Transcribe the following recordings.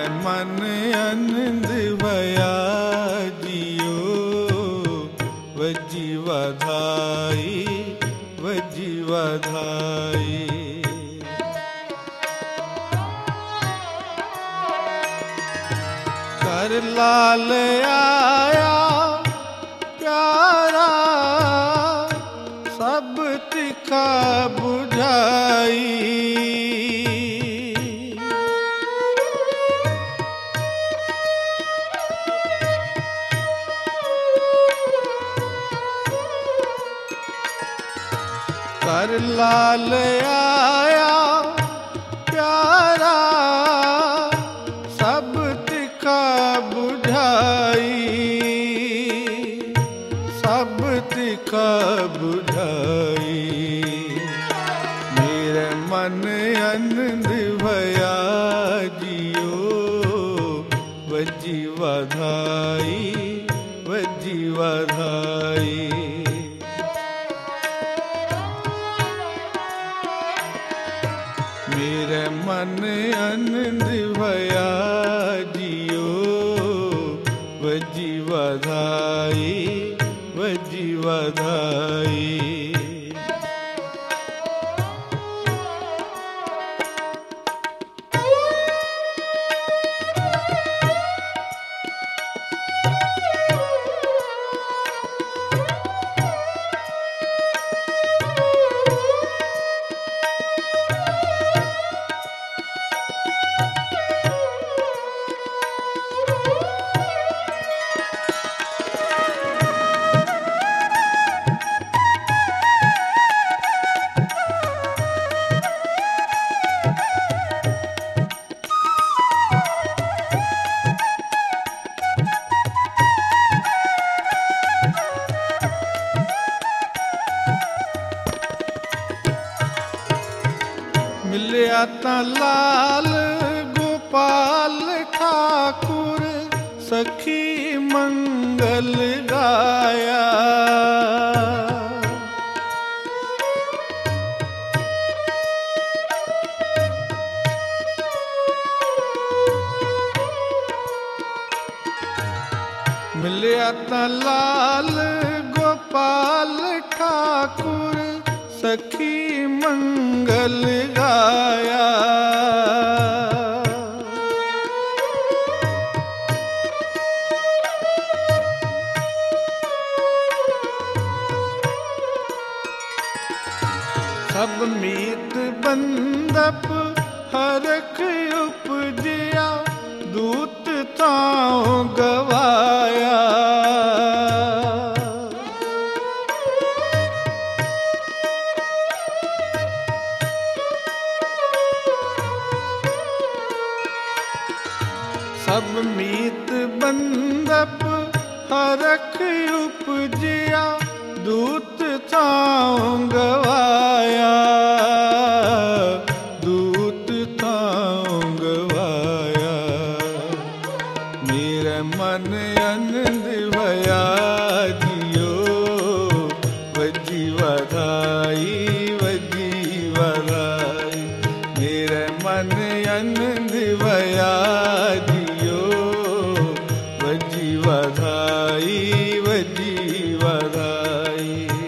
मेरा मन आनंद भया जियो वजी वधाई वजी वधाई। कर लाल आया प्यारा सब तिखा बुझाई। कर लाल आया प्यारा सब तिखा बुझाई सब तिखा बुझाई। मेरे मन आनंद भया जियो वजी वधाई वजी वधाई। मेरे मन आनंद भया जियो वजी वधाई वजी वधाई। मिलिया ता लाल गोपाल ठाकुर सखी मंगल गाया। मिलिया ता लाल गोपाल ठाकुर सखी मंगल गाया। सब मीत बंदप हरख उपजिया दूत ताओ गवाया। सब मीत बंदप हरख उपजिया दूत ताओ गवाया दूत ताओ गवाया। मेरा मन आनंद भया जियो वजी वधाई वजी वधाई। मेरा मन आनंद भया वजी वधाई वजी वधाई।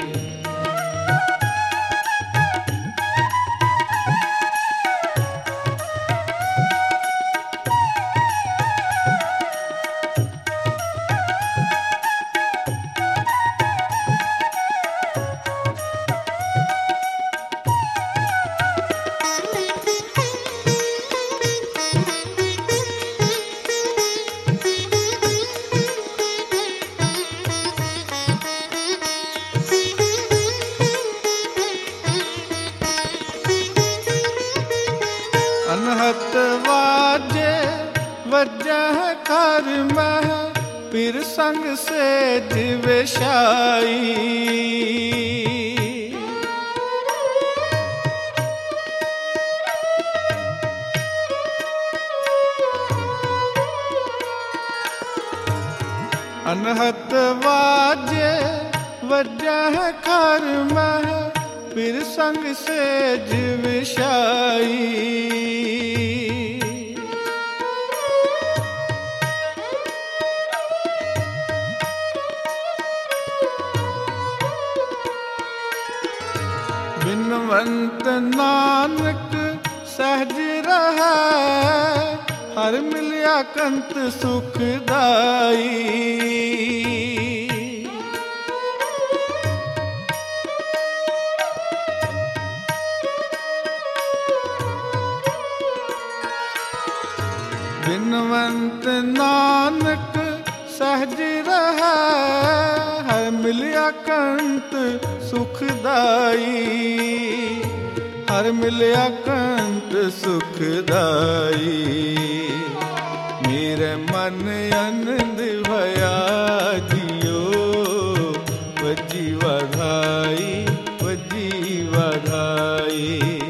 अनहत वाजे वजह कर मह पीर संग से दिवशाई। अनहत वाजे वजह कर मह पीर संग सेज विशाई। बिनवंत नानक सहज रहै, हर मिलिया कंत सुखदाई। बिनवंत नानक सहज रहै, हर मिलिया कंत सुखदाई। हर मिलिया कंत सुखदाई। मेरे मन आनंद भया जियो, वजी वधाई वजी वधाई।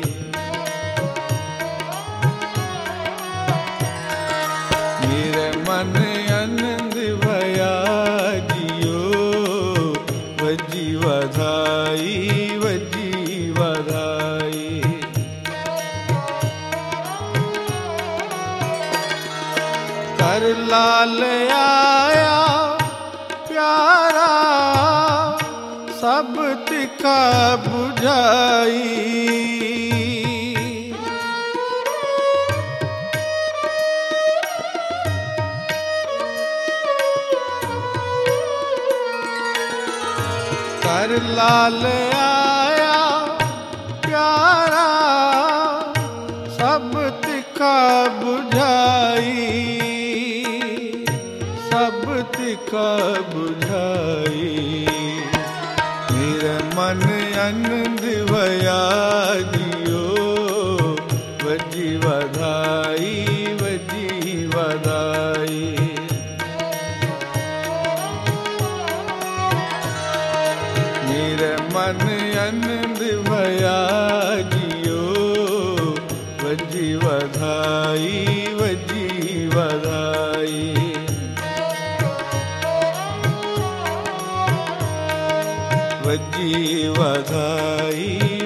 मेरे मन आनंद भया जियो, वजी वधाई वजी वधाई। कर लाल आया प्यारा, सब तिखा बुझाई। कर लाल आया प्यारा, सब तिखा बुझाई। सब तिखा बुझाई। मेरे मन आनंद भया जियो, वजी वधाई वजी वधाई। मेरे मन आनंद भया जियो, वजी वधाई वजी वधाई। वजी वधाई